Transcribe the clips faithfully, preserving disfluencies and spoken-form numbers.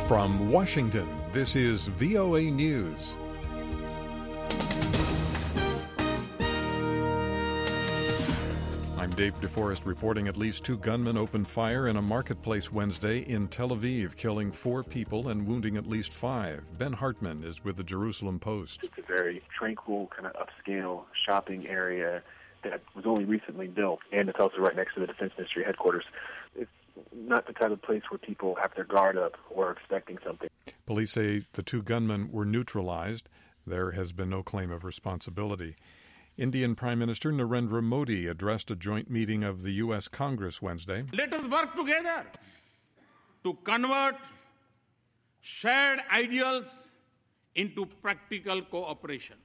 From Washington, this is V O A News. I'm Dave DeForest reporting at least two gunmen opened fire in a marketplace Wednesday in Tel Aviv, killing four people and wounding at least five. Ben Hartman is with the Jerusalem Post. It's a very tranquil, kind of upscale shopping area that was only recently built, and it's also right next to the Defense Ministry headquarters. It's not the type of place where people have their guard up or are expecting something. Police say the two gunmen were neutralized. There has been no claim of responsibility. Indian Prime Minister Narendra Modi addressed a joint meeting of the U S Congress Wednesday. Let us work together to convert shared ideals into practical cooperation.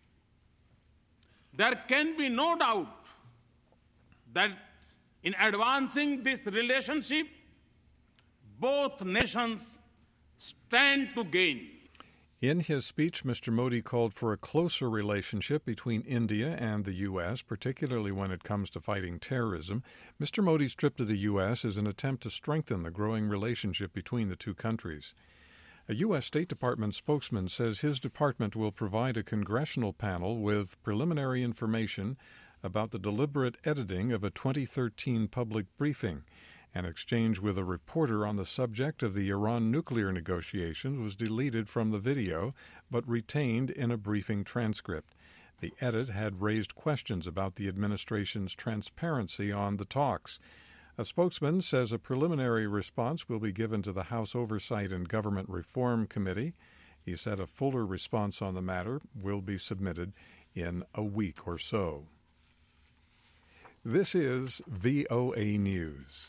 There can be no doubt that in advancing this relationship, both nations stand to gain. In his speech, Mister Modi called for a closer relationship between India and the U S, particularly when it comes to fighting terrorism. Mister Modi's trip to the U S is an attempt to strengthen the growing relationship between the two countries. A U S State Department spokesman says his department will provide a congressional panel with preliminary information about the deliberate editing of a twenty thirteen public briefing. An exchange with a reporter on the subject of the Iran nuclear negotiations was deleted from the video, but retained in a briefing transcript. The edit had raised questions about the administration's transparency on the talks. A spokesman says a preliminary response will be given to the House Oversight and Government Reform Committee. He said a fuller response on the matter will be submitted in a week or so. This is V O A News.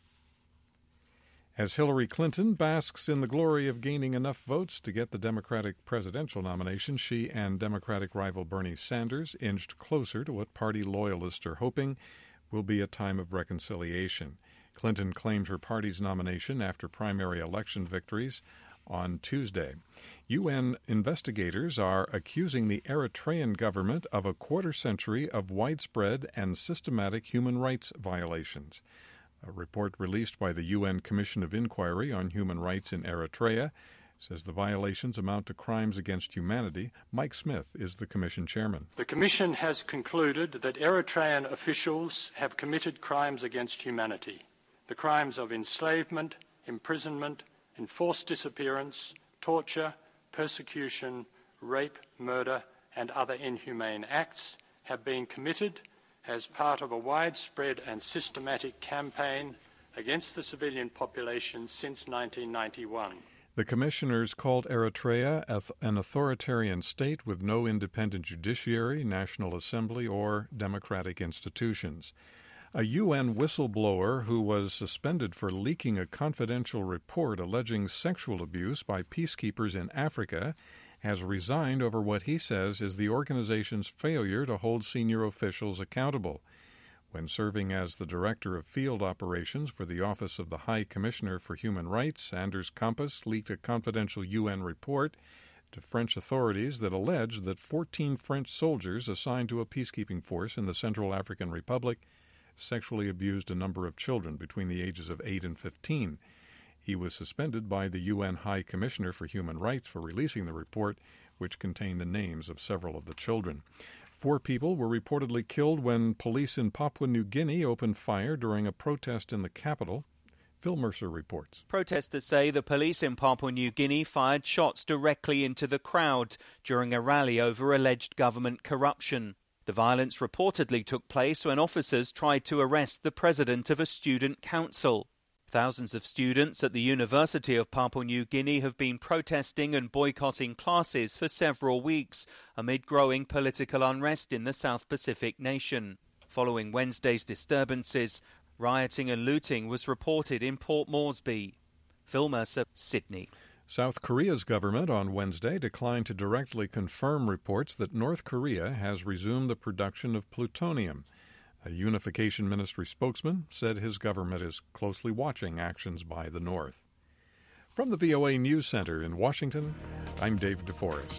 As Hillary Clinton basks in the glory of gaining enough votes to get the Democratic presidential nomination, she and Democratic rival Bernie Sanders inched closer to what party loyalists are hoping will be a time of reconciliation. Clinton claimed her party's nomination after primary election victories on Tuesday. U N investigators are accusing the Eritrean government of a quarter century of widespread and systematic human rights violations. A report released by the U N Commission of Inquiry on Human Rights in Eritrea says the violations amount to crimes against humanity. Mike Smith is the Commission chairman. The Commission has concluded that Eritrean officials have committed crimes against humanity. The crimes of enslavement, imprisonment, enforced disappearance, torture, persecution, rape, murder, and other inhumane acts have been committed as part of a widespread and systematic campaign against the civilian population since nineteen ninety-one. The commissioners called Eritrea an authoritarian state with no independent judiciary, national assembly, or democratic institutions. A U N whistleblower who was suspended for leaking a confidential report alleging sexual abuse by peacekeepers in Africa has resigned over what he says is the organization's failure to hold senior officials accountable. When serving as the director of field operations for the Office of the High Commissioner for Human Rights, Anders Kampas leaked a confidential U N report to French authorities that alleged that fourteen French soldiers assigned to a peacekeeping force in the Central African Republic sexually abused a number of children between the ages of eight and fifteen. He was suspended by the U N High Commissioner for Human Rights for releasing the report, which contained the names of several of the children. Four people were reportedly killed when police in Papua New Guinea opened fire during a protest in the capital. Phil Mercer reports. Protesters say the police in Papua New Guinea fired shots directly into the crowd during a rally over alleged government corruption. The violence reportedly took place when officers tried to arrest the president of a student council. Thousands of students at the University of Papua New Guinea have been protesting and boycotting classes for several weeks amid growing political unrest in the South Pacific nation. Following Wednesday's disturbances, rioting and looting was reported in Port Moresby. Phil Mercer, Sydney. South Korea's government on Wednesday declined to directly confirm reports that North Korea has resumed the production of plutonium. A Unification Ministry spokesman said his government is closely watching actions by the North. From the V O A News Center in Washington, I'm Dave DeForest.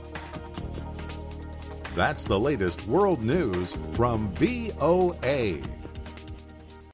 That's the latest world news from V O A.